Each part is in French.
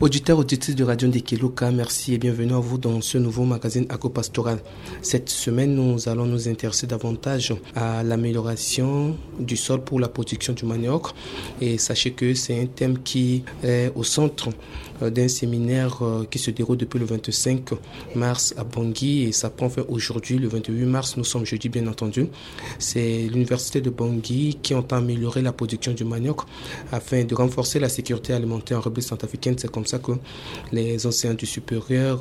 Auditeurs, auditrices de Radio Ndekeloka, merci et bienvenue à vous dans ce nouveau magazine Agropastoral. Cette semaine, nous allons nous intéresser davantage à l'amélioration du sol pour la production du manioc. Et sachez que c'est un thème qui est au centre d'un séminaire qui se déroule depuis le 25 mars à Bangui et ça prend fin aujourd'hui, le 28 mars, nous sommes jeudi bien entendu. C'est l'université de Bangui qui entend améliorer la production du manioc afin de renforcer la sécurité alimentaire en République centrafricaine. C'est comme ça que les enseignants du supérieur,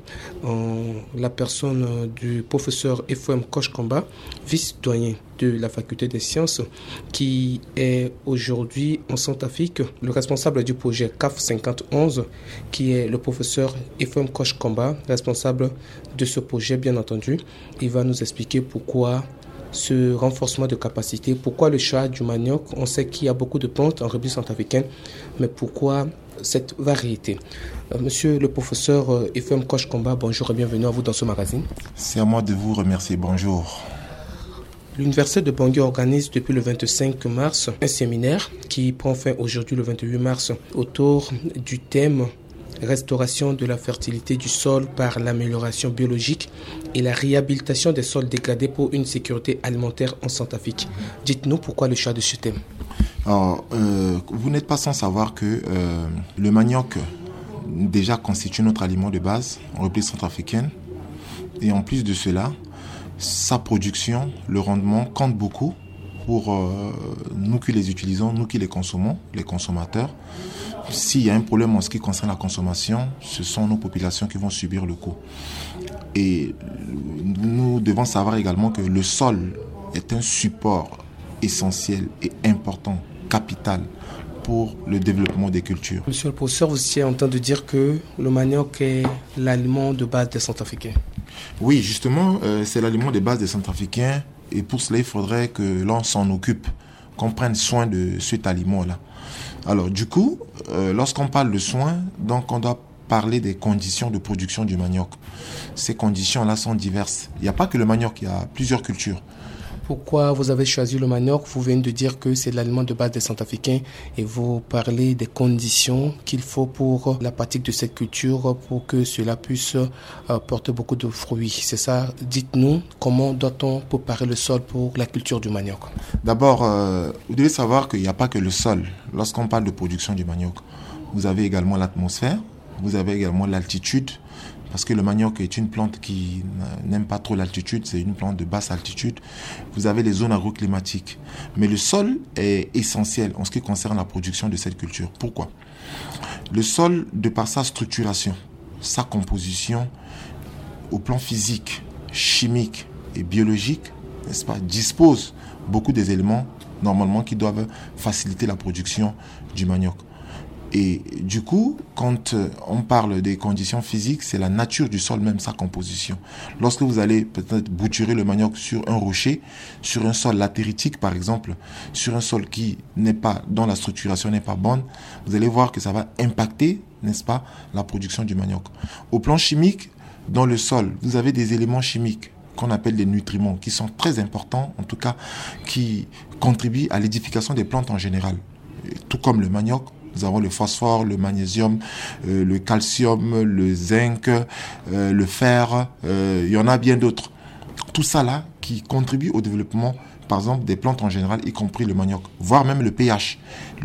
la personne du professeur Ephraim Koch-Komba, vice-doyen de la faculté des sciences, qui est aujourd'hui en Centrafrique, le responsable du projet CAF 5011, qui est le professeur Ephraim Koch-Komba, responsable de ce projet bien entendu. Il va nous expliquer pourquoi ce renforcement de capacité, pourquoi le choix du manioc. On sait qu'il y a beaucoup de plantes en République centrafricaine, mais pourquoi cette variété? Monsieur le professeur Ephraim Koch-Komba, bonjour et bienvenue à vous dans ce magazine. C'est à moi de vous remercier, bonjour. L'université de Bangui organise depuis le 25 mars un séminaire qui prend fin aujourd'hui le 28 mars autour du thème restauration de la fertilité du sol par l'amélioration biologique et la réhabilitation des sols dégradés pour une sécurité alimentaire en Centrafrique. Dites-nous pourquoi le choix de ce thème. Alors, vous n'êtes pas sans savoir que le manioc déjà constitue notre aliment de base en République centrafricaine. Et en plus de cela, sa production, le rendement compte beaucoup pour nous qui les utilisons, nous qui les consommons, les consommateurs. S'il y a un problème en ce qui concerne la consommation, ce sont nos populations qui vont subir le coup. Et nous devons savoir également que le sol est un support essentiel et important, capital, pour le développement des cultures. Monsieur le professeur, vous étiez en train de dire que le manioc est l'aliment de base des Centrafricains. Oui, justement, c'est l'aliment de base des Centrafricains et pour cela, il faudrait que l'on s'en occupe, qu'on prenne soin de cet aliment-là. Alors, du coup, lorsqu'on parle de soins, donc on doit parler des conditions de production du manioc. Ces conditions-là sont diverses. Il n'y a pas que le manioc, il y a plusieurs cultures. Pourquoi vous avez choisi le manioc? Vous venez de dire que c'est l'aliment de base des Centrafricains et vous parlez des conditions qu'il faut pour la pratique de cette culture pour que cela puisse porter beaucoup de fruits. C'est ça. Dites-nous, comment doit-on préparer le sol pour la culture du manioc? D'abord, vous devez savoir qu'il n'y a pas que le sol. Lorsqu'on parle de production du manioc, vous avez également l'atmosphère, vous avez également l'altitude. Parce que le manioc est une plante qui n'aime pas trop l'altitude, c'est une plante de basse altitude. Vous avez les zones agroclimatiques. Mais le sol est essentiel en ce qui concerne la production de cette culture. Pourquoi? Le sol, de par sa structuration, sa composition, au plan physique, chimique et biologique, n'est-ce pas, dispose beaucoup des éléments normalement qui doivent faciliter la production du manioc. Et du coup, quand on parle des conditions physiques, c'est la nature du sol même, sa composition. Lorsque vous allez peut-être bouturer le manioc sur un rocher, sur un sol latéritique par exemple, sur un sol qui n'est pas, dont la structuration n'est pas bonne, vous allez voir que ça va impacter, n'est-ce pas, la production du manioc. Au plan chimique, dans le sol, vous avez des éléments chimiques qu'on appelle des nutriments, qui sont très importants, en tout cas, qui contribuent à l'édification des plantes en général. Tout comme le manioc, nous avons le phosphore, le magnésium, le calcium, le zinc, le fer, il y en a bien d'autres. Tout ça là qui contribue au développement, par exemple, des plantes en général, y compris le manioc, voire même le pH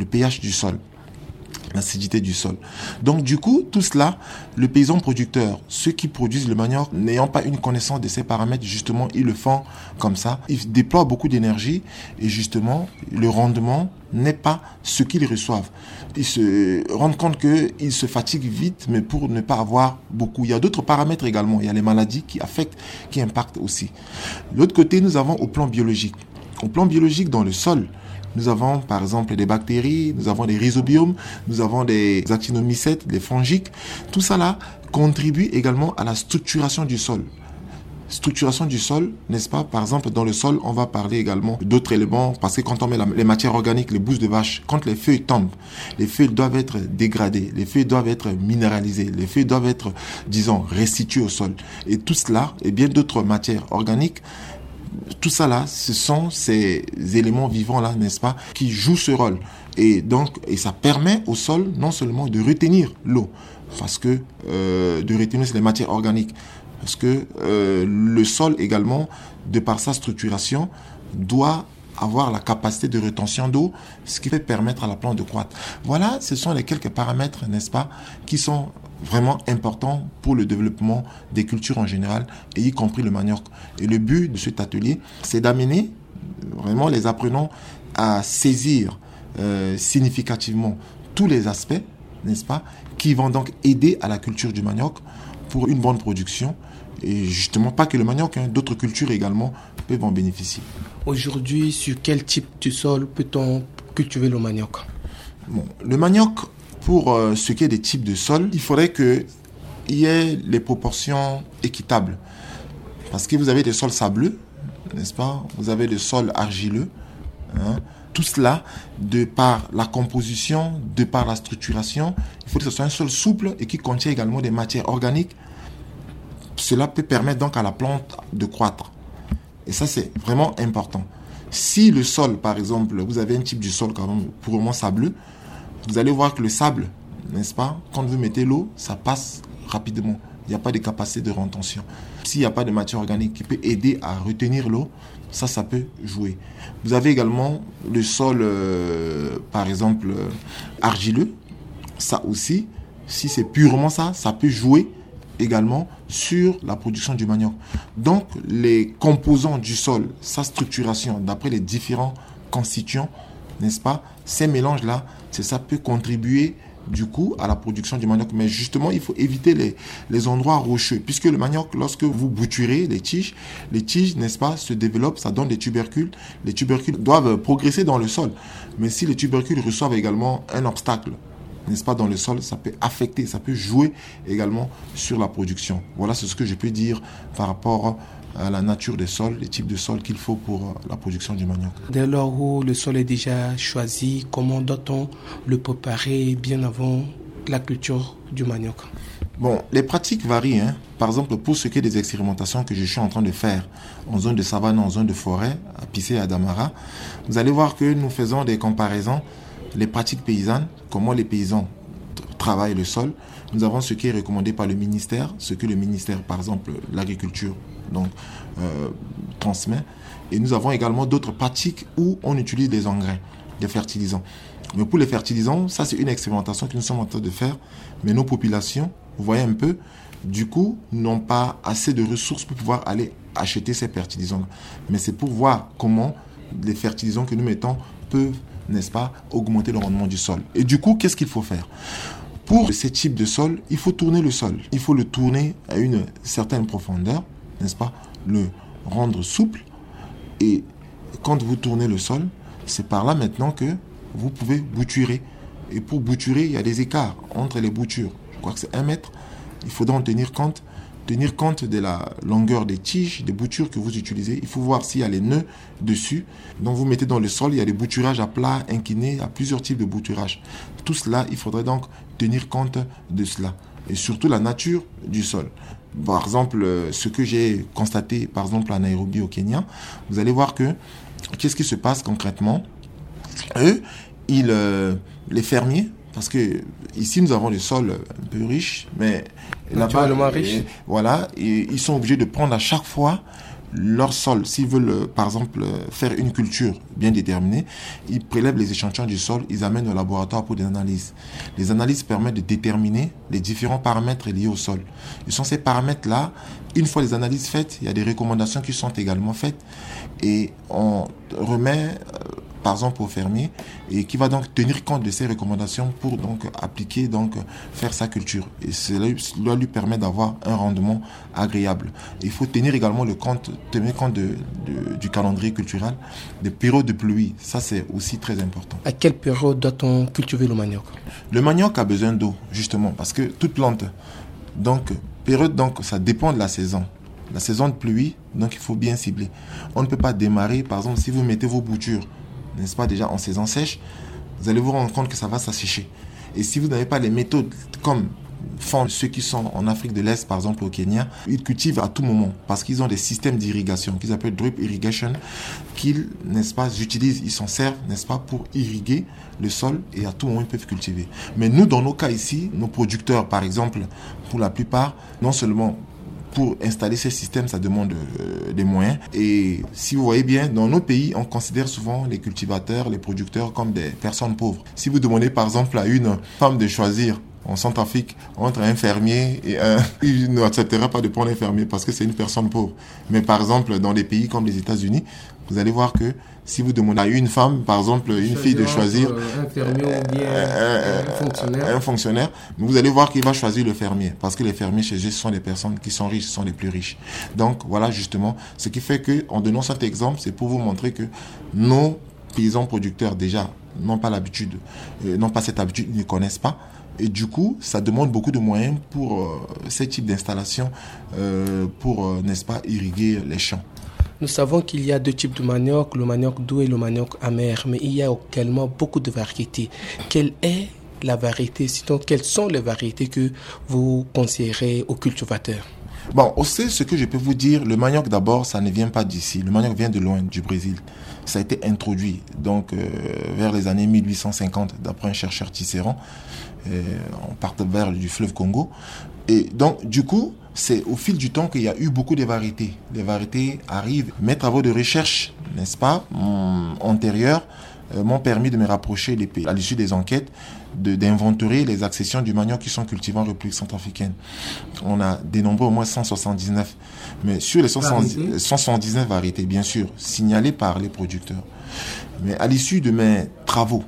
du sol, l'acidité du sol. Donc du coup, tout cela, le paysan producteur, ceux qui produisent le manioc, n'ayant pas une connaissance de ces paramètres, justement, ils le font comme ça. Ils déploient beaucoup d'énergie et justement, le rendement n'est pas ce qu'ils reçoivent. Ils se rendent compte qu'ils se fatiguent vite, mais pour ne pas avoir beaucoup. Il y a d'autres paramètres également. Il y a les maladies qui affectent, qui impactent aussi. L'autre côté, nous avons au plan biologique. Au plan biologique, dans le sol, nous avons par exemple des bactéries, nous avons des rhizobiomes, nous avons des actinomycètes, des fongiques. Tout ça là contribue également à la structuration du sol. Structuration du sol, n'est-ce pas? Par exemple, dans le sol, on va parler également d'autres éléments, parce que quand on met les matières organiques, les bousses de vache, quand les feuilles tombent, les feuilles doivent être dégradées, les feuilles doivent être minéralisées, les feuilles doivent être, disons, restituées au sol. Et tout cela, et bien d'autres matières organiques, tout ça là, ce sont ces éléments vivants là, n'est-ce pas, qui jouent ce rôle. Et ça permet au sol non seulement de retenir l'eau, parce que de retenir les matières organiques, parce que le sol également, de par sa structuration, doit avoir la capacité de rétention d'eau, ce qui peut permettre à la plante de croître. Voilà, ce sont les quelques paramètres, n'est-ce pas, qui sont vraiment importants pour le développement des cultures en général, et y compris le manioc. Et le but de cet atelier, c'est d'amener vraiment les apprenants à saisir significativement tous les aspects, n'est-ce pas, qui vont donc aider à la culture du manioc pour une bonne production. Et justement, pas que le manioc, d'autres cultures également peuvent en bénéficier. Aujourd'hui, sur quel type de sol peut-on cultiver le manioc? Bon, le manioc, pour ce qui est des types de sols, il faudrait qu'il y ait les proportions équitables. Parce que vous avez des sols sableux, n'est-ce pas? Vous avez des sols argileux. Tout cela, de par la composition, de par la structuration, il faut que ce soit un sol souple et qui contient également des matières organiques. Cela peut permettre donc à la plante de croître. Et ça, c'est vraiment important. Si le sol, par exemple, vous avez un type de sol quand même purement sableux, vous allez voir que le sable, n'est-ce pas, quand vous mettez l'eau, ça passe rapidement. Il n'y a pas de capacité de rétention. S'il n'y a pas de matière organique qui peut aider à retenir l'eau, ça peut jouer. Vous avez également le sol, par exemple, argileux. Ça aussi, si c'est purement ça peut jouer également sur la production du manioc. Donc, les composants du sol, sa structuration, d'après les différents constituants, n'est-ce pas, ces mélanges-là, ça peut contribuer du coup à la production du manioc. Mais justement, il faut éviter les endroits rocheux, puisque le manioc, lorsque vous bouturez les tiges, n'est-ce pas, se développent, ça donne des tubercules. Les tubercules doivent progresser dans le sol. Mais si les tubercules reçoivent également un obstacle, n'est-ce pas, dans le sol, ça peut affecter, ça peut jouer également sur la production. Voilà, c'est ce que je peux dire par rapport à la nature des sols, les types de sols qu'il faut pour la production du manioc. Dès lors où le sol est déjà choisi, comment doit-on le préparer bien avant la culture du manioc? Bon, les pratiques varient. Par exemple, pour ce qui est des expérimentations que je suis en train de faire en zone de savane, en zone de forêt, à Pissé et à Damara, vous allez voir que nous faisons des comparaisons. Les pratiques paysannes, comment les paysans travaillent le sol. Nous avons ce qui est recommandé par le ministère, ce que le ministère, par exemple, l'agriculture, donc, transmet. Et nous avons également d'autres pratiques où on utilise des engrais, des fertilisants. Mais pour les fertilisants, ça c'est une expérimentation que nous sommes en train de faire. Mais nos populations, vous voyez un peu, du coup, n'ont pas assez de ressources pour pouvoir aller acheter ces fertilisants-là. Mais c'est pour voir comment les fertilisants que nous mettons peuvent, n'est-ce pas, augmenter le rendement du sol. Et du coup, qu'est-ce qu'il faut faire? Pour ces types de sol, il faut tourner le sol. Il faut le tourner à une certaine profondeur, n'est-ce pas, le rendre souple. Et quand vous tournez le sol, c'est par là maintenant que vous pouvez bouturer. Et pour bouturer, il y a des écarts entre les boutures. Je crois que c'est 1 mètre. Il faudra en tenir compte de la longueur des tiges, des boutures que vous utilisez. Il faut voir s'il y a les nœuds dessus. Donc vous mettez dans le sol, il y a des bouturages à plat, inclinés, il y a plusieurs types de bouturages. Tout cela, il faudrait donc tenir compte de cela. Et surtout la nature du sol. Par exemple, ce que j'ai constaté, par exemple, en Nairobi, au Kenya, vous allez voir que, qu'est-ce qui se passe concrètement? Eux, les fermiers, parce que ici nous avons des sols un peu riches, mais naturellement riches. Voilà, et ils sont obligés de prendre à chaque fois leur sol. S'ils veulent, par exemple, faire une culture bien déterminée, ils prélèvent les échantillons du sol, ils amènent au laboratoire pour des analyses. Les analyses permettent de déterminer les différents paramètres liés au sol. Ce sont ces paramètres-là, une fois les analyses faites, il y a des recommandations qui sont également faites et on remet par exemple au fermier, et qui va donc tenir compte de ces recommandations pour donc appliquer, donc faire sa culture. Et cela lui permet d'avoir un rendement agréable. Et il faut tenir également compte du calendrier culturel, des périodes de pluie. Ça, c'est aussi très important. À quelle période doit-on cultiver le manioc? Le manioc a besoin d'eau, justement, parce que toute plante, donc, période, donc, ça dépend de la saison. La saison de pluie, donc il faut bien cibler. On ne peut pas démarrer, par exemple, si vous mettez vos boutures, n'est-ce pas, déjà en saison sèche, vous allez vous rendre compte que ça va s'assécher. Et si vous n'avez pas les méthodes comme font ceux qui sont en Afrique de l'Est, par exemple au Kenya, ils cultivent à tout moment parce qu'ils ont des systèmes d'irrigation qu'ils appellent drip irrigation, qu'ils, n'est-ce pas, utilisent, ils s'en servent, n'est-ce pas, pour irriguer le sol et à tout moment ils peuvent cultiver. Mais nous, dans nos cas ici, nos producteurs, par exemple, pour la plupart, non seulement pour installer ces systèmes, ça demande des moyens. Et si vous voyez bien, dans nos pays, on considère souvent les cultivateurs, les producteurs comme des personnes pauvres. Si vous demandez par exemple à une femme de choisir en Centrafrique entre un fermier et il n'acceptera pas de prendre un fermier parce que c'est une personne pauvre. Mais par exemple, dans des pays comme les États-Unis, vous allez voir que si vous demandez à une femme, par exemple, une fille de choisir un fermier ou bien un fonctionnaire, vous allez voir qu'il va choisir le fermier parce que les fermiers chez eux, ce sont les personnes qui sont riches, ce sont les plus riches. Donc voilà justement, ce qui fait que en donnant cet exemple, c'est pour vous montrer que nos paysans producteurs déjà n'ont pas cette habitude, ils ne connaissent pas. Et du coup, ça demande beaucoup de moyens pour ce type d'installation, pour, n'est-ce pas, irriguer les champs. Nous savons qu'il y a deux types de manioc, le manioc doux et le manioc amer, mais il y a également beaucoup de variétés. Quelle est la variété, sinon quelles sont les variétés que vous conseillerez aux cultivateurs? Bon, aussi, ce que je peux vous dire, le manioc d'abord, ça ne vient pas d'ici. Le manioc vient de loin, du Brésil. Ça a été introduit donc vers les années 1850, d'après un chercheur Tisserand. On part vers du fleuve Congo. Et donc, du coup, c'est au fil du temps qu'il y a eu beaucoup de variétés. Les variétés arrivent. Mes travaux de recherche, n'est-ce pas, antérieurs, m'ont permis de me rapprocher à l'issue des enquêtes, d'inventorier les accessions du manioc qui sont cultivés en République centrafricaine. On a dénombré au moins 179. Mais sur les 179 variétés, bien sûr, signalées par les producteurs. Mais à l'issue de mes travaux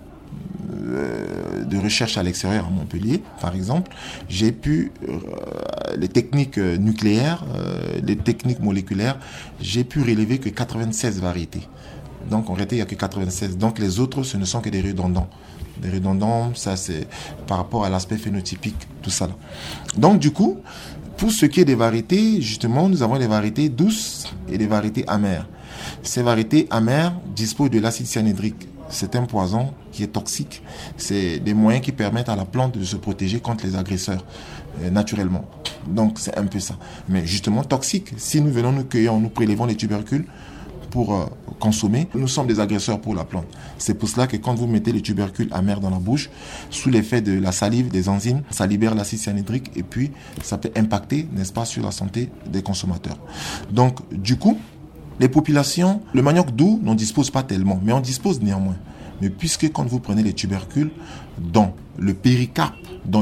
de recherche à l'extérieur, à Montpellier, par exemple, j'ai pu, les techniques nucléaires, les techniques moléculaires, j'ai pu relever que 96 variétés. Donc en réalité, il n'y a que 96. Donc les autres, ce ne sont que des redondants. Des redondants, ça c'est par rapport à l'aspect phénotypique, tout ça là. Donc du coup, pour ce qui est des variétés, justement, nous avons des variétés douces et des variétés amères. Ces variétés amères disposent de l'acide cyanhydrique. C'est un poison qui est toxique. C'est des moyens qui permettent à la plante de se protéger contre les agresseurs, naturellement. Donc c'est un peu ça. Mais justement toxique. Si nous venons nous cueillir, nous prélevons les tubercules pour consommer, nous sommes des agresseurs pour la plante. C'est pour cela que quand vous mettez les tubercules amers dans la bouche, sous l'effet de la salive, des enzymes, ça libère l'acide cyanhydrique et puis ça peut impacter, n'est-ce pas, sur la santé des consommateurs. Donc du coup, les populations, le manioc doux n'en dispose pas tellement, mais on dispose néanmoins. Mais puisque quand vous prenez les tubercules, dans le péricarpe,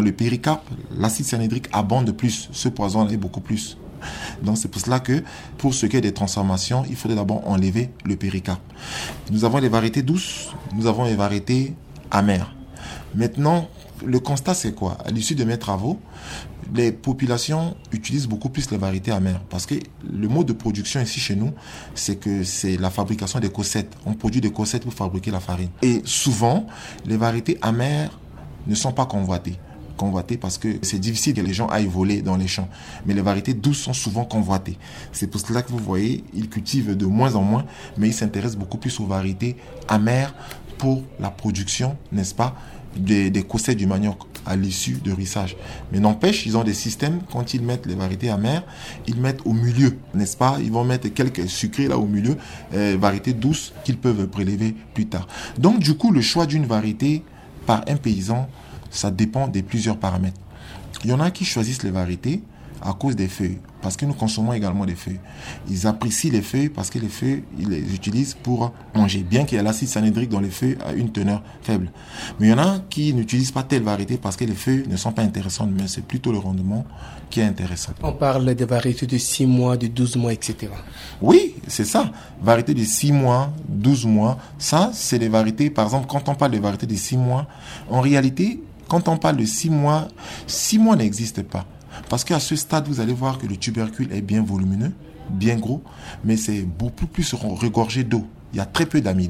l'acide cyanhydrique abonde plus. Ce poison-là est beaucoup plus. Donc c'est pour cela que pour ce qui est des transformations, il faudrait d'abord enlever le péricarpe. Nous avons les variétés douces, nous avons les variétés amères. Maintenant, le constat c'est quoi? À l'issue de mes travaux, les populations utilisent beaucoup plus les variétés amères parce que le mode de production ici chez nous, c'est que c'est la fabrication des cossettes. On produit des cossettes pour fabriquer la farine. Et souvent, les variétés amères ne sont pas convoitées parce que c'est difficile que les gens aillent voler dans les champs. Mais les variétés douces sont souvent convoitées. C'est pour cela que vous voyez, ils cultivent de moins en moins, mais ils s'intéressent beaucoup plus aux variétés amères pour la production, n'est-ce pas, des cossettes du manioc à l'issue de rissage. Mais n'empêche, ils ont des systèmes, quand ils mettent les variétés amères, ils mettent au milieu, n'est-ce pas? Ils vont mettre quelques sucrés là au milieu, variétés douces qu'ils peuvent prélever plus tard. Donc du coup, le choix d'une variété par un paysan, ça dépend de plusieurs paramètres. Il y en a qui choisissent les variétés à cause des feuilles, parce que nous consommons également des feuilles. Ils apprécient les feuilles parce que les feuilles, ils les utilisent pour manger, bien qu'il y ait l'acide cyanhydrique dans les feuilles à une teneur faible. Mais il y en a qui n'utilisent pas telle variété parce que les feuilles ne sont pas intéressantes, mais c'est plutôt le rendement qui est intéressant. On parle des variétés de 6 mois, de 12 mois, etc. Oui, c'est ça. Variétés de 6 mois, 12 mois, ça, c'est des variétés, par exemple, quand on parle de variétés de 6 mois, en réalité, quand on parle de 6 mois n'existe pas. Parce qu'à ce stade, vous allez voir que le tubercule est bien volumineux, bien gros, mais c'est beaucoup plus regorgé d'eau. Il y a très peu d'amidon.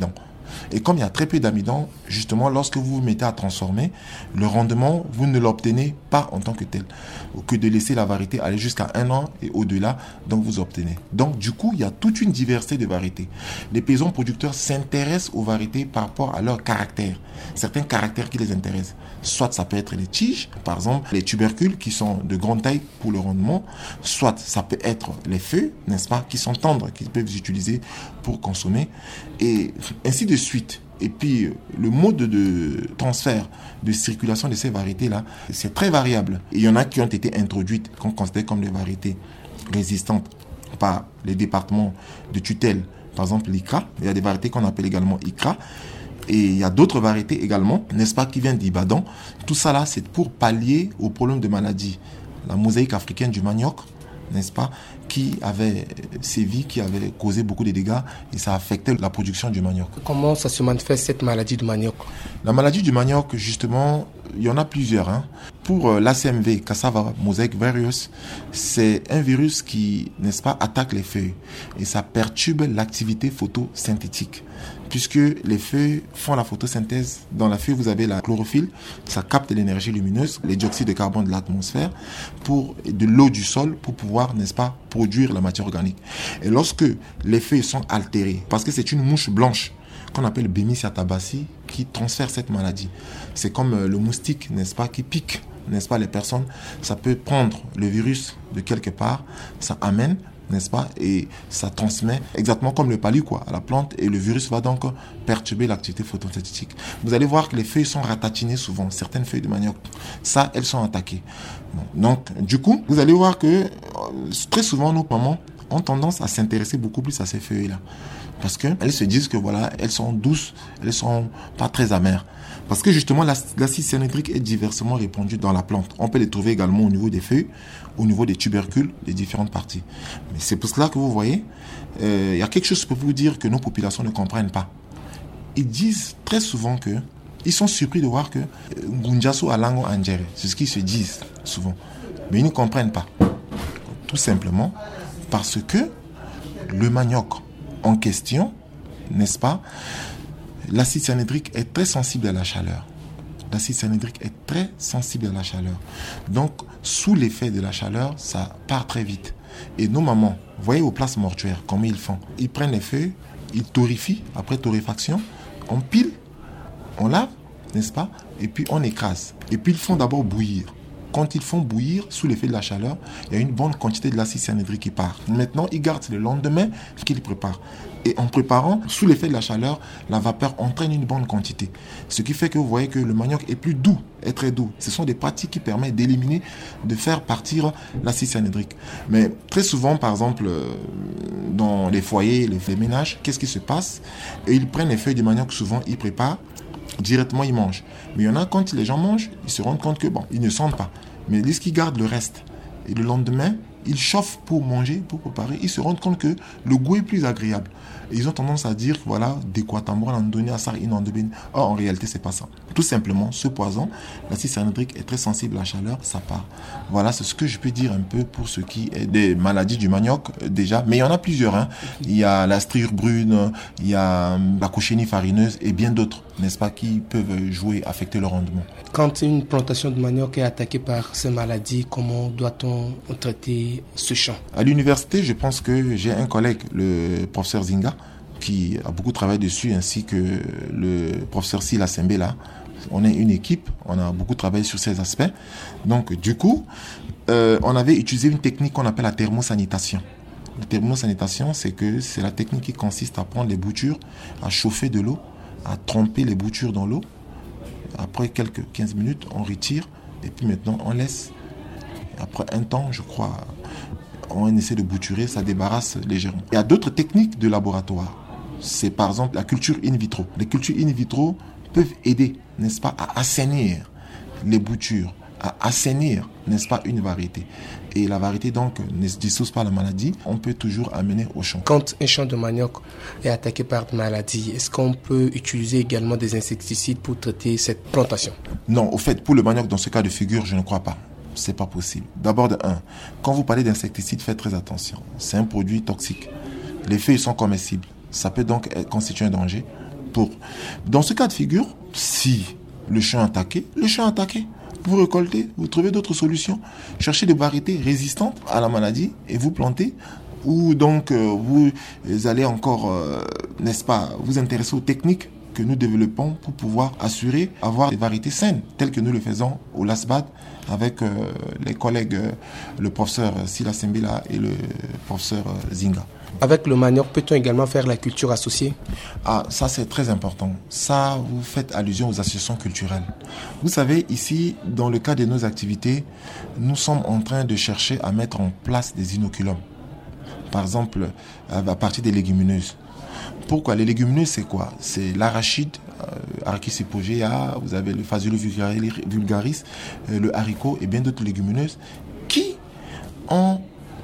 Et comme il y a très peu d'amidon, justement, lorsque vous vous mettez à transformer, le rendement, vous ne l'obtenez pas en tant que tel. Que de laisser la variété aller jusqu'à 1 an et au-delà, donc vous obtenez. Donc, du coup, il y a toute une diversité de variétés. Les paysans producteurs s'intéressent aux variétés par rapport à leur caractère. Certains caractères qui les intéressent. Soit ça peut être les tiges, par exemple, les tubercules qui sont de grande taille pour le rendement. Soit ça peut être les feuilles, n'est-ce pas, qui sont tendres, qu'ils peuvent utiliser pour consommer. Et ainsi de suite. Et puis, le mode de transfert, de circulation de ces variétés-là, c'est très variable. Et il y en a qui ont été introduites, qu'on considère comme des variétés résistantes par les départements de tutelle. Par exemple, l'ICRA. Il y a des variétés qu'on appelle également ICRA. Et il y a d'autres variétés également, n'est-ce pas, qui viennent d'Ibadan. Tout ça là, c'est pour pallier aux problèmes de maladie. La mosaïque africaine du manioc, n'est-ce pas, qui avait sévi, qui avait causé beaucoup de dégâts et ça affectait la production du manioc. Comment ça se manifeste cette maladie du manioc? La maladie du manioc, justement, il y en a plusieurs. Pour l'ACMV, Cassava Mosaic Virus, c'est un virus qui, n'est-ce pas, attaque les feuilles et ça perturbe l'activité photosynthétique. Puisque les feuilles font la photosynthèse. Dans la feuille, vous avez la chlorophylle, ça capte l'énergie lumineuse, les dioxydes de carbone de l'atmosphère, pour de l'eau du sol pour pouvoir, n'est-ce pas, produire la matière organique. Et lorsque les feuilles sont altérées, parce que c'est une mouche blanche qu'on appelle Bemisia tabaci qui transfère cette maladie. C'est comme le moustique, n'est-ce pas, qui pique, n'est-ce pas, les personnes. Ça peut prendre le virus de quelque part, ça amène, n'est-ce pas, et ça transmet exactement comme le palu à la plante et le virus va donc perturber l'activité photosynthétique. Vous allez voir que les feuilles sont ratatinées souvent, certaines feuilles de manioc, ça, elles sont attaquées. Donc, du coup, vous allez voir que très souvent, nos mamans ont tendance à s'intéresser beaucoup plus à ces feuilles-là. Parce qu'elles se disent que voilà, elles sont douces, elles sont pas très amères. Parce que justement, l'acide cyanhydrique est diversement répandu dans la plante. On peut les trouver également au niveau des feuilles, au niveau des tubercules, des différentes parties. Mais c'est pour cela que vous voyez, il y a quelque chose que je peux vous dire que nos populations ne comprennent pas. Ils disent très souvent que, ils sont surpris de voir que Ngunjasu alango angere, c'est ce qu'ils se disent souvent. Mais ils ne comprennent pas. Tout simplement parce que le manioc en question, n'est-ce pas, l'acide cyanhydrique est très sensible à la chaleur. L'acide cyanhydrique est très sensible à la chaleur. Donc, sous l'effet de la chaleur, ça part très vite. Et nos mamans, vous voyez aux places mortuaires, comment ils font? Ils prennent les feuilles, ils torréfient, après torréfaction, on pile, on lave, n'est-ce pas? Et puis on écrase. Et puis ils font d'abord bouillir. Quand ils font bouillir, sous l'effet de la chaleur, il y a une bonne quantité de l'acide cyanhydrique qui part. Maintenant, ils gardent le lendemain qu'ils préparent. Et en préparant, sous l'effet de la chaleur, la vapeur entraîne une bonne quantité. Ce qui fait que vous voyez que le manioc est plus doux, est très doux. Ce sont des pratiques qui permettent d'éliminer, de faire partir l'acide cyanhydrique. Mais très souvent, par exemple, dans les foyers, les ménages, qu'est-ce qui se passe? Et ils prennent les feuilles de manioc, souvent, ils préparent. Directement, ils mangent. Mais il y en a, quand les gens mangent, ils se rendent compte que, bon, ils ne sentent pas. Mais ils disent qu'ils gardent le reste. Et le lendemain, ils chauffent pour manger, pour préparer. Ils se rendent compte que le goût est plus agréable. Et ils ont tendance à dire, voilà, or, en réalité, c'est pas ça. Tout simplement, ce poison, l'acide cyanhydrique est très sensible à la chaleur, ça part. Voilà, c'est ce que je peux dire un peu pour ce qui est des maladies du manioc, déjà. Mais il y en a plusieurs, Il y a la striure brune, il y a la cochénie farineuse et bien d'autres, n'est-ce pas, qui peuvent jouer, affecter le rendement. Quand une plantation de manioc est attaquée par ces maladies, comment doit-on traiter ce champ? À l'université, je pense que j'ai un collègue, le professeur Zinga, qui a beaucoup travaillé dessus, ainsi que le professeur Sila Sembela. On est une équipe, on a beaucoup travaillé sur ces aspects. Donc, du coup, on avait utilisé une technique qu'on appelle la thermosanitation. La thermosanitation, c'est la technique qui consiste à prendre les boutures, à chauffer de l'eau, à tremper les boutures dans l'eau. Après quelques 15 minutes, on retire et puis maintenant on laisse. Après un temps, je crois, on essaie de bouturer, ça débarrasse légèrement. Il y a d'autres techniques de laboratoire. C'est par exemple la culture in vitro. Les cultures in vitro peuvent aider, n'est-ce pas, à assainir les boutures, à assainir, n'est-ce pas, une variété. Et la variété, donc, ne se dissocie pas la maladie, on peut toujours amener au champ. Quand un champ de manioc est attaqué par une maladie, est-ce qu'on peut utiliser également des insecticides pour traiter cette plantation? Non, au fait, pour le manioc, dans ce cas de figure, je ne crois pas. C'est pas possible. D'abord, quand vous parlez d'insecticides, faites très attention. C'est un produit toxique. Les feuilles sont comestibles. Ça peut donc constituer un danger Dans ce cas de figure, si le champ est attaqué, vous récoltez, vous trouvez d'autres solutions. Cherchez des variétés résistantes à la maladie et vous plantez. Ou donc vous allez encore, n'est-ce pas, vous intéresser aux techniques que nous développons pour pouvoir avoir des variétés saines, telles que nous le faisons au LASBAD avec les collègues, le professeur Sila Sembila et le professeur Zinga. Avec le manioc, peut-on également faire la culture associée? Ah, ça c'est très important. Ça, vous faites allusion aux associations culturelles. Vous savez, ici, dans le cadre de nos activités, nous sommes en train de chercher à mettre en place des inoculums. Par exemple, à partir des légumineuses. Pourquoi? Les légumineuses, c'est quoi? C'est l'arachide, Arachis hypogea, vous avez le Phaseolus vulgaris, le haricot et bien d'autres légumineuses qui ont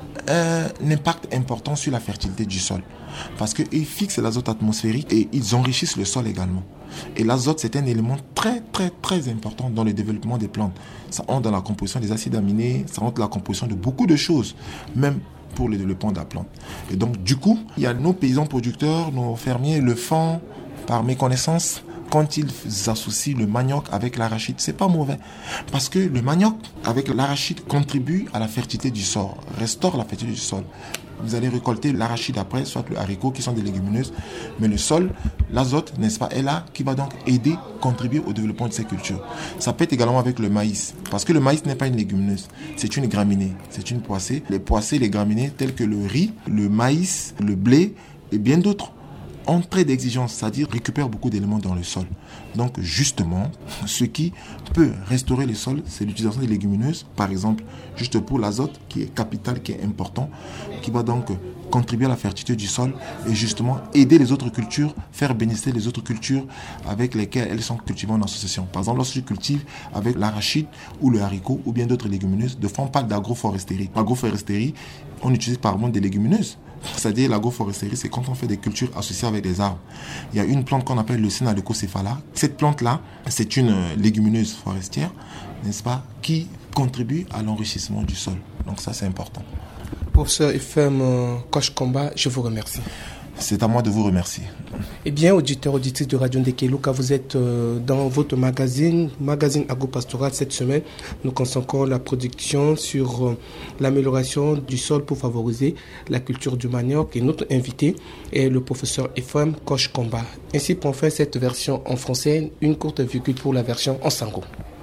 un impact important sur la fertilité du sol. Parce qu'ils fixent l'azote atmosphérique et ils enrichissent le sol également. Et l'azote, c'est un élément très, très, très important dans le développement des plantes. Ça entre dans la composition des acides aminés, ça entre dans la composition de beaucoup de choses, même pour le développement de la plante. Et donc, du coup, il y a nos paysans producteurs, nos fermiers le font par méconnaissance. Quand ils associent le manioc avec l'arachide, c'est pas mauvais. Parce que le manioc avec l'arachide contribue à la fertilité du sol, restaure la fertilité du sol. Vous allez récolter l'arachide après, soit le haricot, qui sont des légumineuses. Mais le sol, l'azote, n'est-ce pas, est là, qui va donc aider, contribuer au développement de ces cultures. Ça peut être également avec le maïs. Parce que le maïs n'est pas une légumineuse, c'est une graminée, c'est une poissée. Les poissées, les graminées, telles que le riz, le maïs, le blé et bien d'autres, ont très d'exigences, c'est-à-dire récupèrent beaucoup d'éléments dans le sol. Donc justement, ce qui peut restaurer le sol, c'est l'utilisation des légumineuses, par exemple, juste pour l'azote, qui est capital, qui est important, qui va donc contribuer à la fertilité du sol et justement aider les autres cultures, faire bénéficier les autres cultures avec lesquelles elles sont cultivées en association. Par exemple, lorsque je cultive avec l'arachide ou le haricot ou bien d'autres légumineuses, ne font pas d'agroforesterie. L'agroforesterie, on utilise par exemple des légumineuses. C'est-à-dire l'agroforesterie, c'est quand on fait des cultures associées avec des arbres. Il y a une plante qu'on appelle le Synaleucophala. Cette plante-là, c'est une légumineuse forestière, n'est-ce pas, qui contribue à l'enrichissement du sol. Donc ça, c'est important. Professeur Ephraim Koch-Komba, je vous remercie. C'est à moi de vous remercier. Eh bien, auditeurs, auditrices de Radio Ndekeluka, vous êtes dans votre magazine Agropastoral. Cette semaine, nous consacrons la production sur l'amélioration du sol pour favoriser la culture du manioc. Et notre invité est le professeur Ephraim Koch-Komba. Ainsi, pour faire cette version en français, une courte virgule pour la version en sango.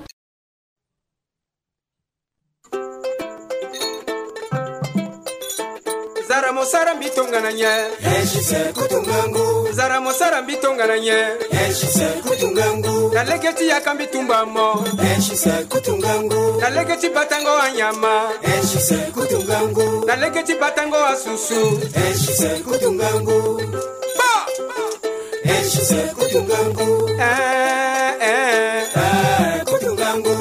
Mosara mbitongananye eshise kutungangu Zara mosara mbitongananye eshise kutungangu Nalegeti yakambitumbamo eshise kutungangu Nalegeti batango anyama eshise kutungangu Nalegeti batango asusu eshise kutungangu eshise kutungangu kutungangu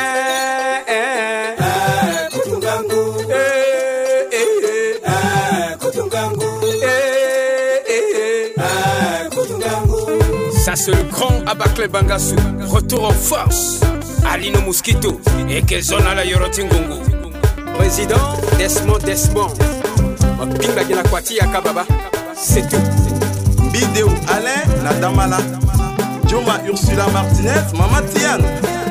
Ça c'est le grand Abakle Bangassou. Retour en force. Alino Mosquito et Kelzona la Yorotingongo. Président Desmond. Mapinga kina kwati ya kababa. C'est tout. Bidéo Alain Nadamala. Joma Ursula Martinez. Mama Tiane.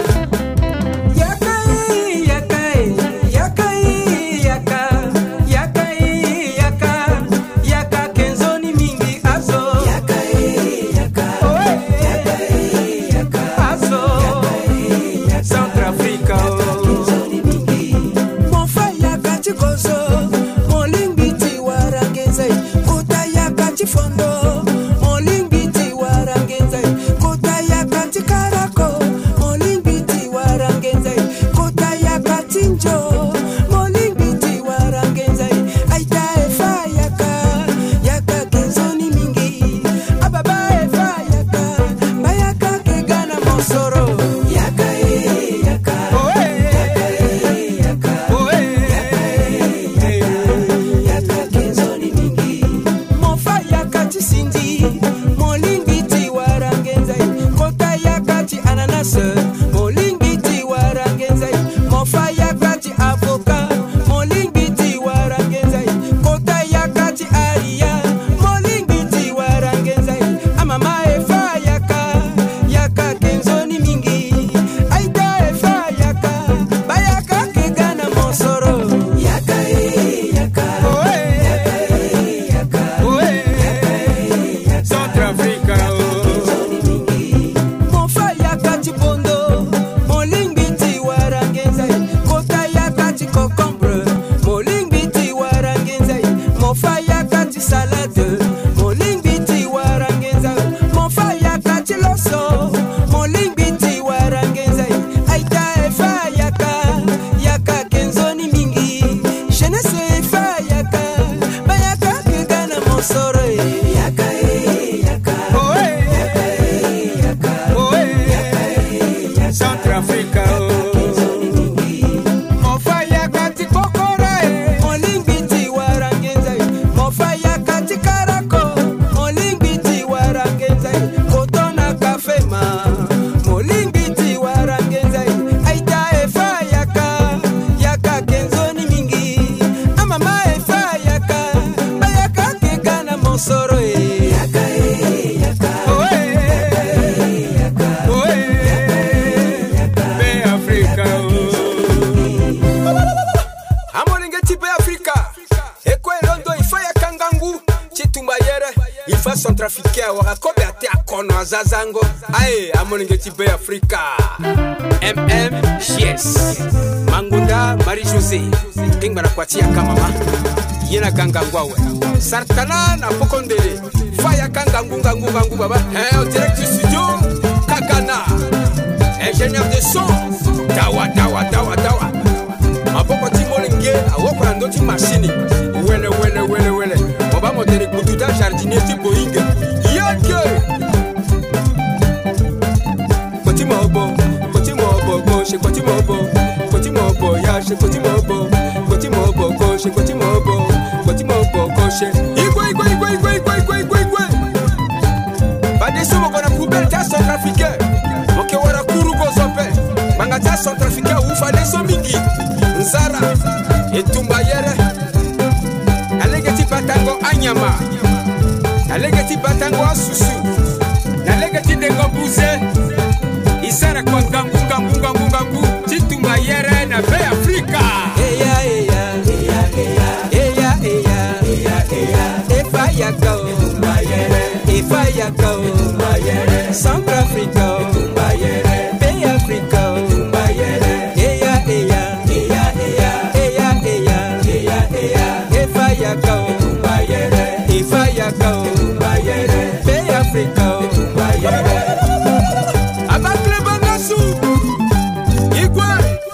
Fondo, Molingiti Warangenza, Kotaya Katikarako, Molingiti Warangenza, Kotaya Katinjo, Molingiti Warangenza, Aita Efa Yaka Kenzoni Mingi, Ababa Efa Bayaka Kegana Mosoro, Yaka Kenzoni Mingi, Mofa Yaka Tisindi. sponsor yaka yaka Be Africa Amoningeti Be Africa Ekwe Londo ifaya kangangu Chitumba yere ifa centrafricain wakakobe ate akono azazango aye amoningeti Be Africa yes Mangunda Marie José Kingba na kwatia kamama Yena kangangwawe Sartana na pokondele Faya kangangungangungangu baba au direct du studio Kakana ingénieur de son Dawa Mapoko timolinge awoko na ndoti machine Wele Oba modele kutuda jardinier ti boinge Yake Kotimo obo Gauche, Kotimo obo ya she Kotimo obo gauche, Kotimo obo gauche Igwe Badeso moko na poubelle ta centrafricain Moke wara kuru gozope Manga ta centrafricain ufa deso mingi Nzara Etumba yere Alegeti batango anyama Alegeti batango asusu Alegeti dengo buze Isara kwa ngangu Chitumba yere na Be Africa Efayaka Centrafrica Be Africa Efayaka Be Africa Abakle Bangasu Igwe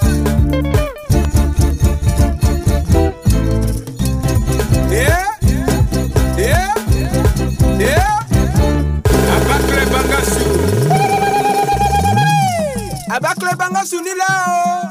Abakle Bangasu nila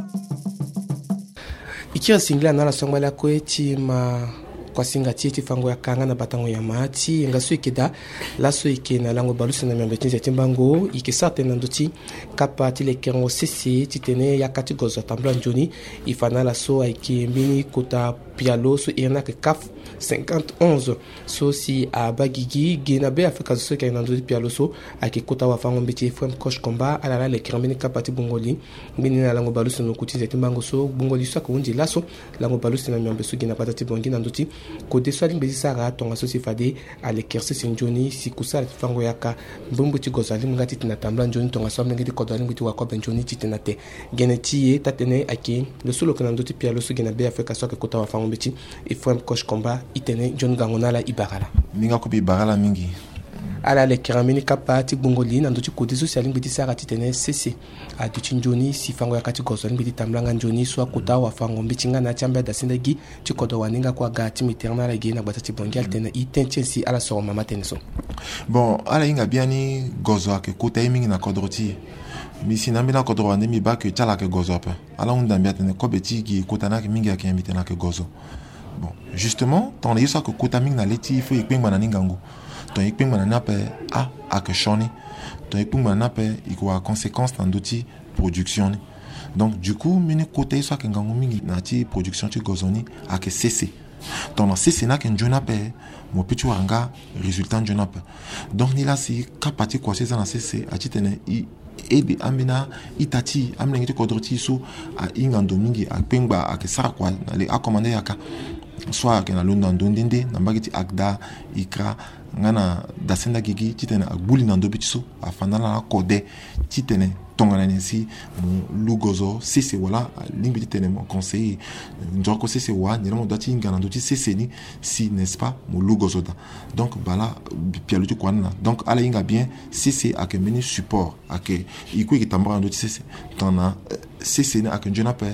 Ikia singla na la songwala kweti ma kwa singa tieti fango ya kanga na batango ya maati ngaso ikeda laso ike na lango balusa na myambeti ya timbango ike sate na ndoti kapa tile kerongo sisi titene ya kati gozo tambla njoni ifana laso ike mbini kota pialo so irna ke kaf 51 so si a bagigi gena Be Africa so ke na ndoti pialo so ake kota wa fango mbeti frem coach combat ala le kerambini kapa ti bongoli mbini na lango balusa no kuti ya timbango so bongoli so ko undi laso lango balusa na myambesu gena patati bongi na ndoti Côté soit limbezi sara tonga sosi fade à l'exercice njoni si kusala fango yaka mbumbuti gozali ngati tina tambla njoni tonga so ngati kodali ngati wa kobe njoni titinate geneti tatene aki le solo kana ndoti pia lo so gena Be Africa so ke kota wa fango mbeti e frame coach combat itene njoni gangonala ibarala minga ko ibarala mingi ala le keramini kapati bongoli na ndoti côté social ngati sara titene cc a tuchinjoni si fango yakati gozali ngati tambla njoni so kota wa fango mbeti ngana chamba da sindagi tikodo waninga kwa gati miternal gi na batati bongal tena itensi ala so mama tenso bon ala inga biani gozo ke kota mingi na kodroti mi sinambina kodro wande mi ba ke tala ke gozo pa ala unda mbiatene ko beti gi kota na ke mingi ke invité na ke gozo bon justement tant les ça que kota mingi na leti il faut ikpengba na ningangu ton ikpengba na nape a ke shoni ton ikpengba na nape ikwa conséquence dans d'outil production donc du coup mine côté ça que ngangu mingi na ti production ti gozoni a ke cessé donc cessé na ke njona pe mo pitu anga résultat njona pe donc ni là si kapati quoi c'est na cessé a ti tene ebe ambina itati amlengeti kodroti so a ingando mingi a pengba a ke sara kwa na le a commander yaka soit ke na london ndondende na mbagiti akda ikra ngana dasenda gigi titene agbuli na ndobi so afanda na kode titene tongana nesi lugozo sese wala limbi titene mon conseiller njoko sese wa ni mo dati ngana ndoti sese ni si n'est-ce pas mon lugozo da donc bala pialu ti kwana donc ala inga bien sese akemeni support ake ikwe kitambara ndoti sese tona sese ni akenjona pe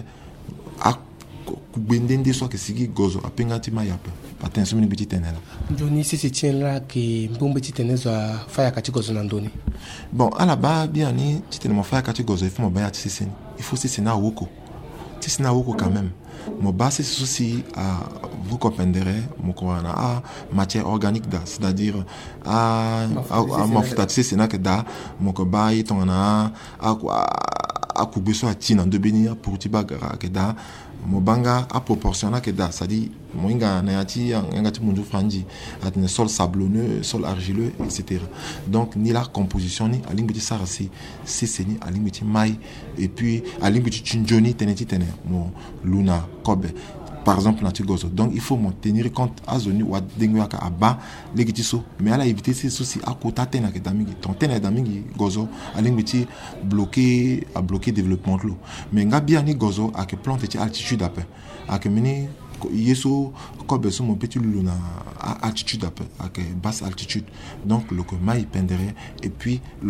kubendende so ke sigi gozo apengati mayapa patenso mini biti tenela Johnny si tient là que mbombe titene zo faya kati gozo na ndoni bon ala ba bien ni titene mo faya kati gozo il faut mo ba ti seseni il faut sesena woko sesena woko quand même mo ba c'est souci à vous comprendrez mo ko na matière organique da c'est-à-dire à mo futa sesena que da mo ko ba yi tongana akubeso atina ndobeni a portibagara keda mobanga a proportionna keda, c'est-à-dire moinga nayati ngati mundu franji atne sol sablonneux, sol argileux, etc. Donc ni la composition ni alingbiti sarasi siseni alingbiti mai et puis alingbiti chinjoni teneti tene mo luna kobe par exemple na gozo. Donc il faut tenir compte à zone ou dengoyaka aba legitiso mais à la éviter ces soucis à côté tena ke damingi ton tena damingi gozo alingbiti bloquer développement l'eau mais ngabia ni gozo à que plante ti altitude à peu à que mini yeso kobe so mon petit luna à altitude à peu à que basse altitude donc le que mai pendere et puis le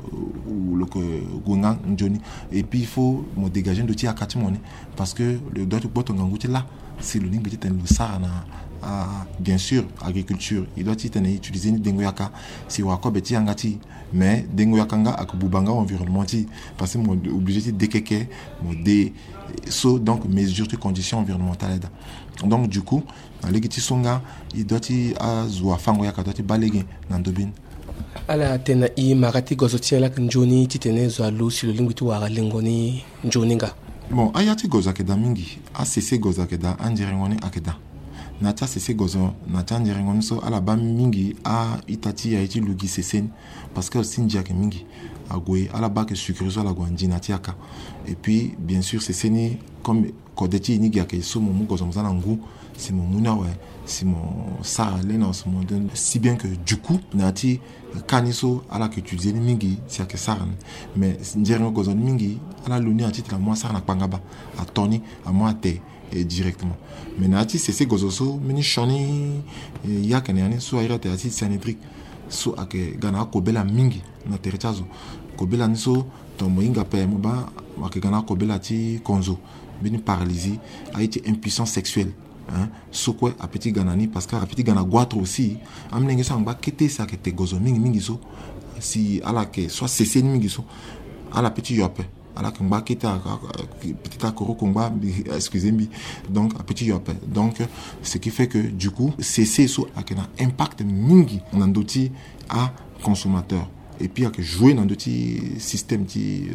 que gunga njoni et puis il faut me dégager de ti à katimone parce que le doit boto ngangouti là c'est le ning petit le sarana bien sûr agriculture il doit utiliser dengoyaka si wa kobe ti angati mais dengoyaka nga akububanga environnement ti parce que mo obligé de keke mo de so donc mesure de conditions environnementales donc du coup legiti songa il doit azwa fango yaka doit balege nandobin ala tena I marati gozotia la njoni titene zo alu si le lingwitu wa lingoni njoninga. Bon, ayati goza keda mingi, a cessé goza keda andirengoni akeda. Nata cessé goza, nata andirengoni so ala ba mingi a itati ya iti lugi sesen parce que aussi ndia ke mingi a goye ala ba ke sucreuse ala gwandi nati aka. Et puis bien sûr c'est seni comme kodeti ni gya ke so momu goza mzana ngu c'est mon muna ouais, c'est mon sarale dans ce monde si bien que du coup nati kaniso ala que tu disais mingi c'est que ça mais ndirengo goza mingi ala luni ati la moi ça na pangaba a toni a moi te directement mais nati c'est gozoso mini shoni ya kanani so ira te ati sanitrik so ake gana ko bela mingi na terechazo ko bela niso to moinga pe moba ake gana ko bela ti konzo bini paralysie a été impuissance sexuelle hein so quoi a petit ganani parce que a petit gana guatre aussi amnenge samba kete sa kete gozo mingi so si ala ke soit cessé mingi so ala petit yope ala kamba kita petit akoro komba excusez-moi donc a petit yope donc ce qui fait que du coup cessé so a un impact mingi nandoti à consommateur et puis à jouer dans d'autres systèmes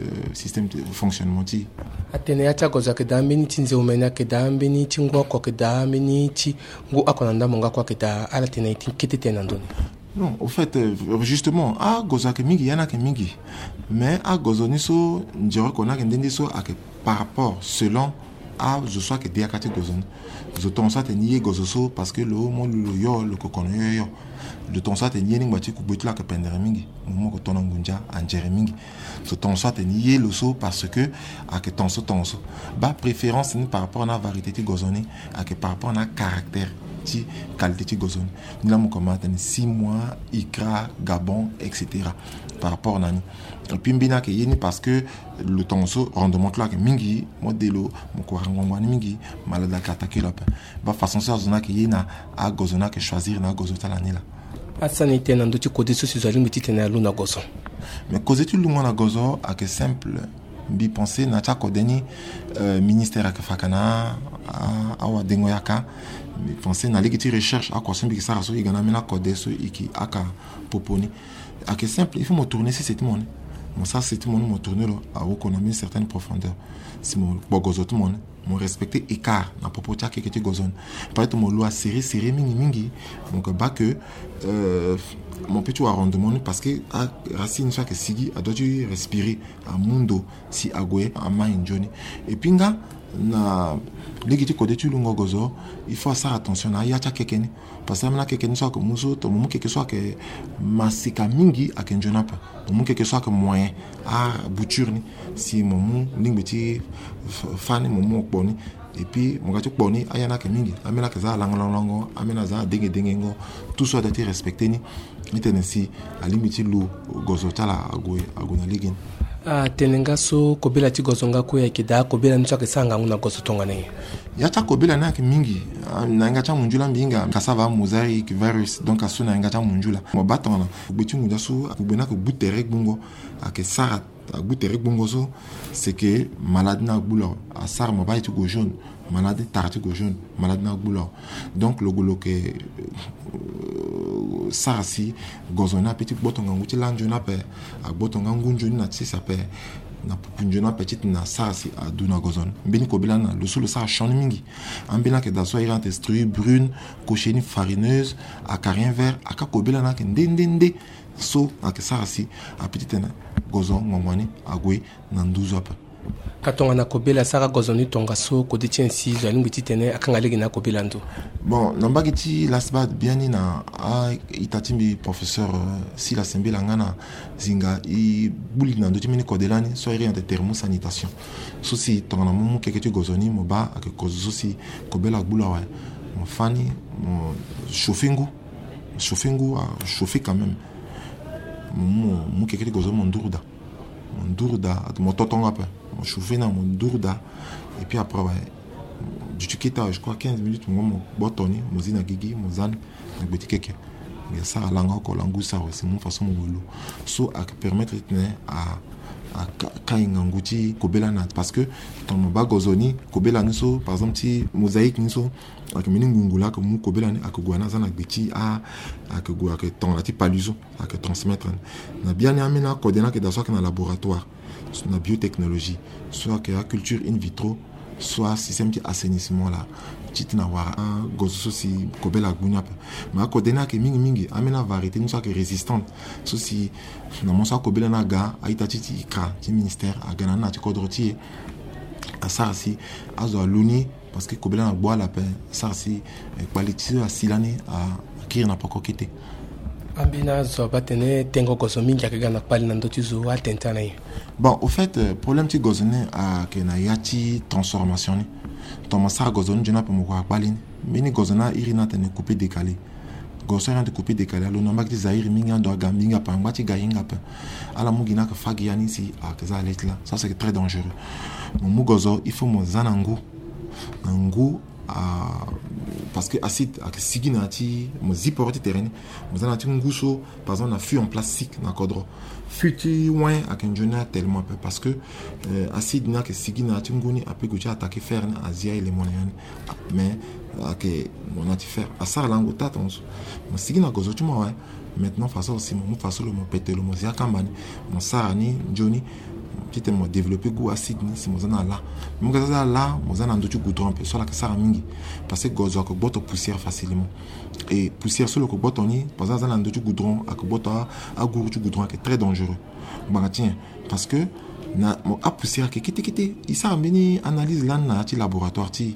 de fonctionnement ti atene acha goza ke dambi ni tinze umenya ke dambi ni tingwa ko ke dambi ni ti ngo akonanda monga kwa ke da ala tene tinkete tena ndoni. Non, au fait, justement, à goza ke mingi yana ke mingi, mais à gozoni so njero kona ke ndendi so à que par rapport selon à je sois que dia kati gozoni, je ton ça tenier gozoso parce que le mo le yo le kokono yo le ton ça tenier ning bati ku betla ke pendere mingi, mo ko tono ngunja anjere mingi, je ton ça tenier le so parce que à que ton so ba préférence ni par rapport à la variété ti gozoni à que par rapport à caractère qualité de gozon nous avons commencé 6 mois Ikra Gabon etc par rapport à nani et puis mbina ke yeni parce que le temps so rendement là que mingi modelo moko rangwa mingi malada katake là ba façon ça zona ke yena a gozona que choisir na gozota l'année là asani tena ndoti kodi so si zali mbiti tena luna gozo mais cause tu lungo na gozo a que simple bi penser na cha kodeni ministère ka fakana a wa dengo yaka mais penser na légiti recherche à quoi simple que ça raso igana mena code so iki aka poponi à que simple il faut me tourner si c'est monde moi ça c'est tout monde me tourner là à reconnaître une certaine profondeur si mon bogozo tout monde mon respecter écart na propos tia que tu gozone par exemple mon loi serré mingi donc ba que mon petit arrondement parce que à racine chaque sigi a doit respirer à mundo si agwe à main journey et puis nga na legiti ko de tu lungo gozo il faut faire attention à ya cha kekeni parce que na kekeni soit que muso to mu keke soit que masika mingi a kenjona pa mu keke soit que moyen à bouture ni si momu lingiti fani momu boni et puis mon gars boni ayana ke mingi amena ke za lango amena za dengengo tout soit d'être respecté ni tenesi alimiti lu gozo tala aguna ligin tenenga so kobela ti gozo nga ko ya kida kobela ntsaka sanga nguna gozo tongane ya ta kobela na ke mingi na nga cha munjula mbinga kasava mosaic virus donc asuna nga cha munjula mo batona buti munja so kubena ko butere bungo ake sara butere bungo so c'est que malade na bulo asar mo ba ti go jaune malade tarti go jaune malade na bulo donc le golo que sarasi gozona petit botonga nguti lanjona pe a botonga ngunjoni na tsi sa pe na pupunjona petite na sarasi a duna gozon mbeni kobela na le solo sa chani mingi ambena ke daso irante instruit brune cocheni farineuse a carien vert aka kobela na ke ndendende so ake sarasi a petite na gozon ngomwani agwe na nduzo apa katonga na kobela saka gozoni tonga so kodi tsensi zali ngiti tene akanga legi na kobela ndo bon nambaki ti lasbad biani na a itatimbi professeur si la sembela ngana zinga i buli na ndo timini kodelani so iri ante thermosanitation so si tonga na mumu keke ti gozoni mo ba ake kozo so si kobela gbula wa mo fani mo chauffingu a chauffer quand même mo keke ti gozo mo ndurda mon totonga peu mon chauffer dans mon dourda et puis après du tukita je crois 15 minutes mon botoni mon zina gigi mon zan na petit keke mais ça la langue ko langu ça c'est mon façon mon so à permettre à kainga nguti kobela na parce que dans mon bagozoni kobela niso par exemple ti mosaïque niso ak mini ngungula ko mu kobela ni akugwana zana gbiti a akugwa ke ton la ti paluso ak transmettre na bien amena kodena ke daso na laboratoire na biotechnologie soit que la culture in vitro soit système de assainissement là titina wara gozo si kobela gunya ma kodena ke mingi amena variété ni soit que résistante so si na monsa kobela na ga aita titi ka ti ministère a gana na ti kodroti a ça si azo luni parce que kobela na bois la paix ça si qualité a silani a kir na poko kité ambina zo batene tengo gozo mingi akaga na pali na ndoti zo atentana yi bon au fait problème ti gozone a ke na yati transformation ni toma sa gozone jona pe mo kwa pali mini gozona irina tene coupé décalé gozona de coupé décalé lo no makti zairi mingi ando ga mingi pa ngati ga hinga pe ala mugina ka fagiani si a kaza letla ça c'est très dangereux mon gozo il faut mo zanangu nangu parce que acide ak siginati mo ziporti terrain mo zanati nguso par exemple na fût en plastique na kodro futi ouin ak njona tellement peu parce que acide na ke siginati nguni ape gocha attaquer fer na azia et les moyens mais ak on a faire à ça lango tatonso mo sigina gozo tu moi maintenant façon aussi mo façon le mo pételo mo zia kambani mo sarani njoni petit mo développer goût acide ni si mo zana là mo gaza là mo zana ndo tu goudron un peu sur la sara mingi parce que gozo ko boto poussière facilement et poussière sur le ko boto ni parce que zana ndo tu goudron ak boto a goût tu goudron qui est très dangereux ba tiens parce que na mo a poussière qui kiti il ça mini analyse là na ti laboratoire ti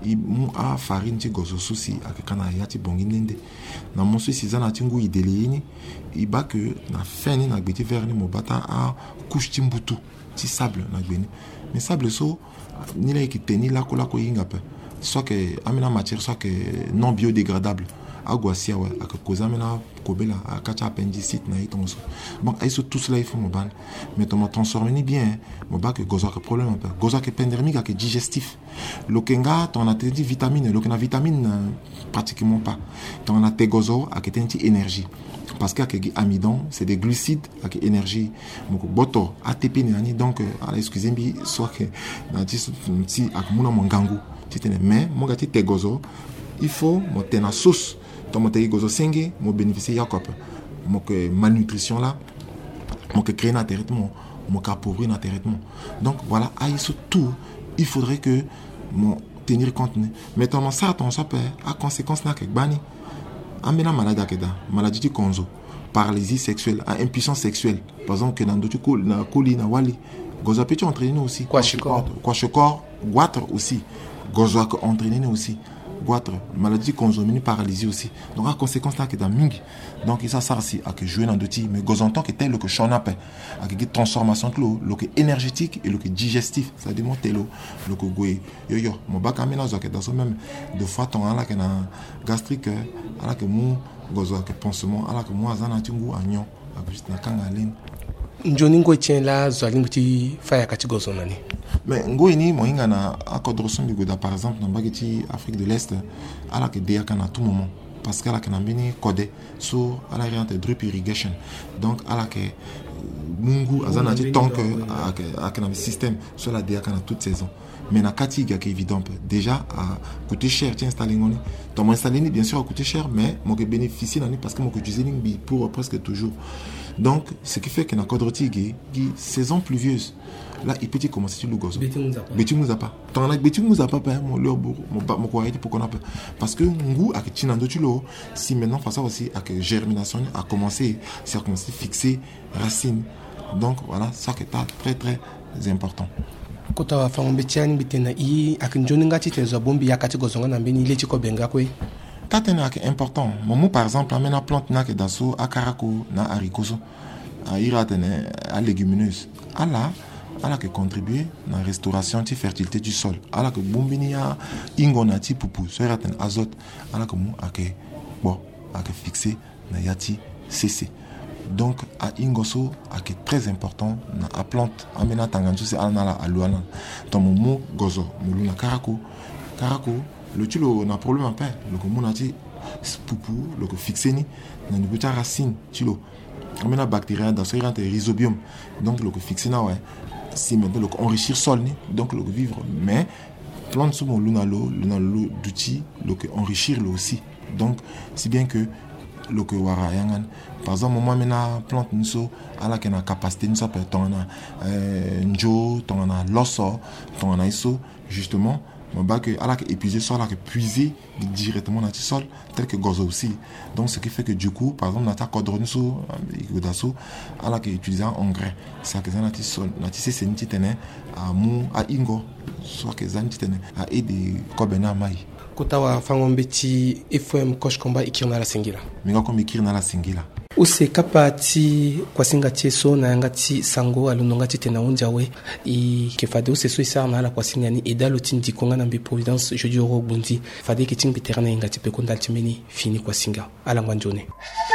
mo a farine ti gozo souci ak kana ya ti bongindende na mo souci zana ti ngou ideleini i ba que na fin ni na gbeti verni mo bata a couche ti mbutu ti sable na gbeni mais sable so ni la ki teni la ko yinga pe soit que amena matière soit que non biodégradable agwasia ouais ak koza mena kobela akacha appendicite na itonso bon aiso tout cela il faut mo ban mais to mo transformer ni bien mo ba que goza que problème un peu goza que pendermique que digestif lo kenga ton a dit vitamine lo kena vitamine pratiquement pas ton a te gozo ak tenti énergie parce que ak amidon c'est des glucides ak énergie mo boto ATP ni donc excusez-moi soit que na ti ak mona mongangu titene mais mo gati te gozo il faut mo tena sauce donc mon gozo sengi mo bénéficier yakop mo que malnutrition là mo que créer un traitement mo ka pourrir un traitement donc voilà tout il faudrait que mon tenir compte mais ton ça peut à conséquence na que bani amena maladie akeda maladie du konzo paralysie sexuelle impuissance sexuelle par exemple que dans d'autres cool na coli na wali gozo peut entraîner aussi quoi chekor guatre aussi gozo entraîner aussi guatre maladie consommer paralysie aussi donc à conséquence là que dans mingi donc ça aussi à que jouer dans deux mais gozantant que tel que chonapé à que transformation le que énergétique et le que digestif ça demande telo le que goé yo mon bac amena zo que dans ce même de fois ton là que na gastrique à la que mon gozo que pansement à la que moi zana tingu agnon à juste na kangalin njoni ngo tien la zwali mti faya kati gozo nani mais ngo ni moinga na akodroson du goda par exemple na bageti Afrique de l'Est ala que dia kana tout moment parce que ala que na bini codé sur ala oriente drip irrigation donc ala que mungu azana ti tonk a na système sur la dia kana toute saison mais na kati qui est évident déjà à coûter cher tiens installer ngoni donc installer bien sûr à coûter cher mais moi que bénéficier parce que moi que utiliser pour presque toujours donc ce qui fait que na kodroti qui saison pluvieuse là il peut commencer sur le gozo Béti nous a pas tant là Béti nous a pas mon leur mon quoi pour qu'on a parce que ngou a tinando tu lo si maintenant face aussi à que germination a commencé c'est commencé fixer racine donc voilà ça qui est très très important. Kota wa fango betiani bitena I akinjoni ngati tezo bombi yakati gozonga na mbeni ile chiko benga kwe tatena que important momo par exemple amena plante na ke daso akarako na haricot a iratene a légumineuse ala que contribuer na restauration de fertilité du sol ala que bombini ya ingonati pupu so iratene azote ala que mo ake bon ake fixer na yati cc. Donc à ingoso qui est très important na a plante amena tanganju c'est ala aluana dans mon mot gozo muluna karako le tulo na problème pas le ko monati pupu le ko fixé ni na ni buta racine tulo amena bactérien dans ce rhizobium donc le ko fixé na ouais si maintenant le enrichir sol ni donc le vivre mais plante sous mon lunalo d'outils le ko enrichir le aussi donc si bien que le que wara yangan par exemple moi mena plante nso ala que na capacité nso peut tona njo tona loso tona iso justement mon bac ala que épuiser sol ala que puiser directement dans le sol tel que gozo aussi donc ce qui fait que du coup par exemple nata kodron nso godaso ala que utiliser engrais ça que ça nati sol nati c'est niti tene a mu a ingo soit que ça niti tene a aider kobena mai Kota wa fango mbeti FM Kosh Komba ikirna la singila minga ko mikirna la singila use kapati kwa singa tieso na ngati sango alunonga tena unjawe I kefade use so isa na la kwa singa ni edalo tindi konga na mbi providence jeudi ro bundi fade ke ting biterana ngati pe konda timeni fini kwa singa ala ngwanjone